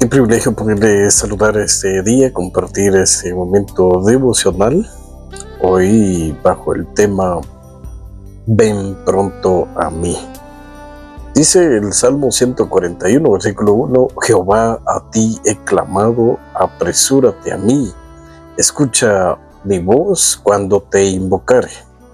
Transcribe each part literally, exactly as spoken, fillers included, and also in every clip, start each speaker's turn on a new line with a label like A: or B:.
A: Qué privilegio poderles saludar este día, compartir este momento devocional. Hoy bajo el tema Ven pronto a mí. Dice el Salmo ciento cuarenta y uno, versículo uno: Jehová, a ti he clamado, apresúrate a mí, escucha mi voz cuando te invocare.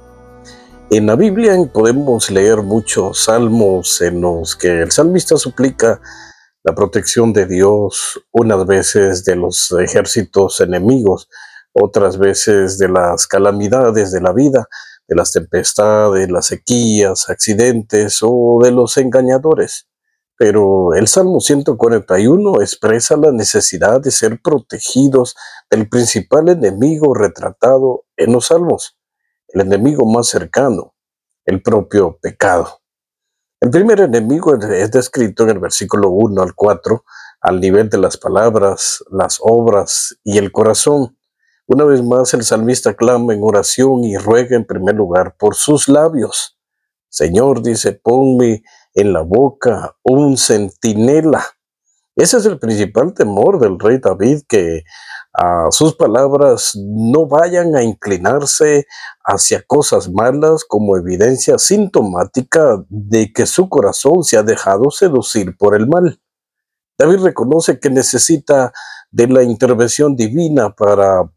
A: En la Biblia podemos leer muchos salmos en los que el salmista suplica la protección de Dios, unas veces de los ejércitos enemigos, otras veces de las calamidades de la vida, de las tempestades, las sequías, accidentes o de los engañadores. Pero el Salmo ciento cuarenta y uno expresa la necesidad de ser protegidos del principal enemigo retratado en los salmos, el enemigo más cercano, el propio pecado. El primer enemigo es descrito en el versículo uno al cuatro, al nivel de las palabras, las obras y el corazón. Una vez más, el salmista clama en oración y ruega en primer lugar por sus labios. Señor, dice, ponme en la boca un centinela. Ese es el principal temor del rey David, que uh, sus palabras no vayan a inclinarse hacia cosas malas como evidencia sintomática de que su corazón se ha dejado seducir por el mal. David reconoce que necesita de la intervención divina para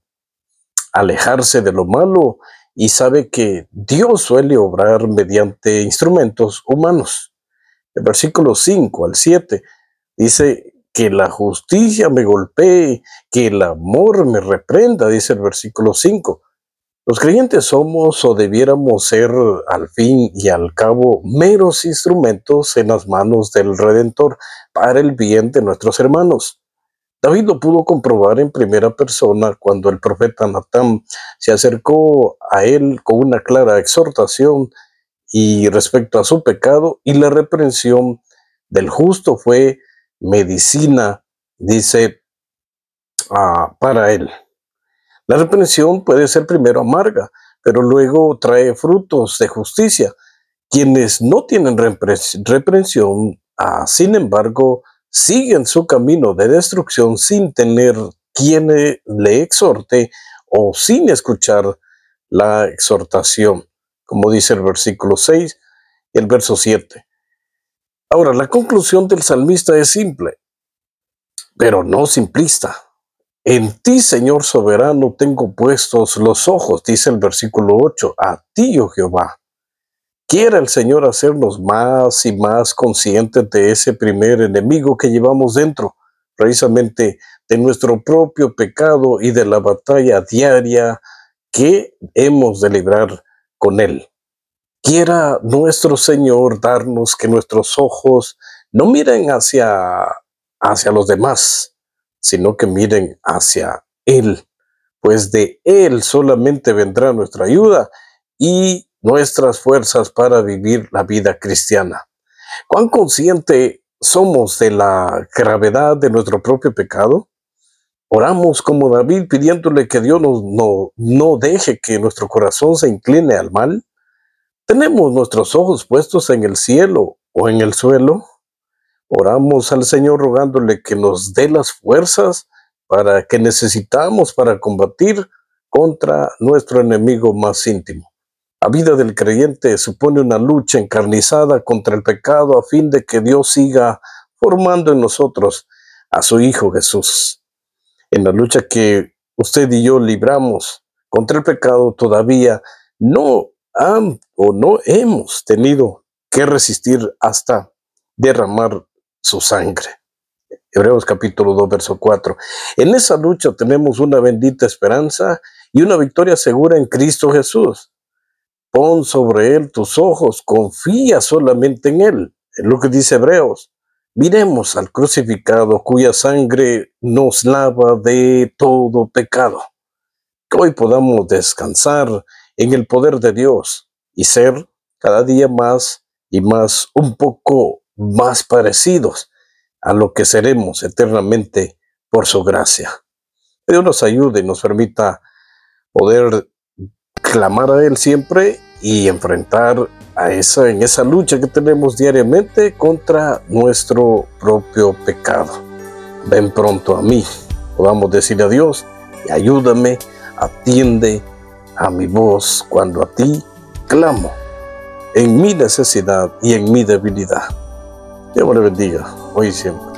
A: alejarse de lo malo y sabe que Dios suele obrar mediante instrumentos humanos. El versículo cinco al siete dice: que la justicia me golpee, que el amor me reprenda, dice el versículo cinco. Los creyentes somos o debiéramos ser al fin y al cabo meros instrumentos en las manos del Redentor para el bien de nuestros hermanos. David lo pudo comprobar en primera persona cuando el profeta Natán se acercó a él con una clara exhortación y respecto a su pecado, y la reprensión del justo fue medicina, dice, uh, para él. La reprensión puede ser primero amarga, pero luego trae frutos de justicia. Quienes no tienen repres- reprensión, uh, sin embargo, siguen su camino de destrucción sin tener quien le exhorte o sin escuchar la exhortación, como dice el versículo seis y el verso siete. Ahora, la conclusión del salmista es simple, pero no simplista. En ti, Señor soberano, tengo puestos los ojos, dice el versículo ocho, a ti, oh Jehová. Quiera el Señor hacernos más y más conscientes de ese primer enemigo que llevamos dentro, precisamente de nuestro propio pecado y de la batalla diaria que hemos de librar con él. Quiera nuestro Señor darnos que nuestros ojos no miren hacia, hacia los demás, sino que miren hacia Él, pues de Él solamente vendrá nuestra ayuda y nuestras fuerzas para vivir la vida cristiana. ¿Cuán consciente somos de la gravedad de nuestro propio pecado? Oramos como David pidiéndole que Dios nos, no, no deje que nuestro corazón se incline al mal. ¿Tenemos nuestros ojos puestos en el cielo o en el suelo? Oramos al Señor rogándole que nos dé las fuerzas para que necesitamos para combatir contra nuestro enemigo más íntimo. La vida del creyente supone una lucha encarnizada contra el pecado a fin de que Dios siga formando en nosotros a su Hijo Jesús. En la lucha que usted y yo libramos contra el pecado todavía no han o no hemos tenido que resistir hasta derramar su sangre. Hebreos capítulo dos, verso cuatro. En esa lucha tenemos una bendita esperanza y una victoria segura en Cristo Jesús. Pon sobre Él tus ojos, confía solamente en Él. Es lo que dice Hebreos. Miremos al crucificado cuya sangre nos lava de todo pecado. Que hoy podamos descansar en el poder de Dios y ser cada día más y más un poco más parecidos a lo que seremos eternamente por su gracia. Que Dios nos ayude y nos permita poder clamar a Él siempre y enfrentar a esa, en esa lucha que tenemos diariamente contra nuestro propio pecado. ven pronto a mí. Podamos decir a Dios, y ayúdame, atiende a mi voz cuando a ti clamo, en mi necesidad y en mi debilidad. Dios le bendiga, hoy y siempre.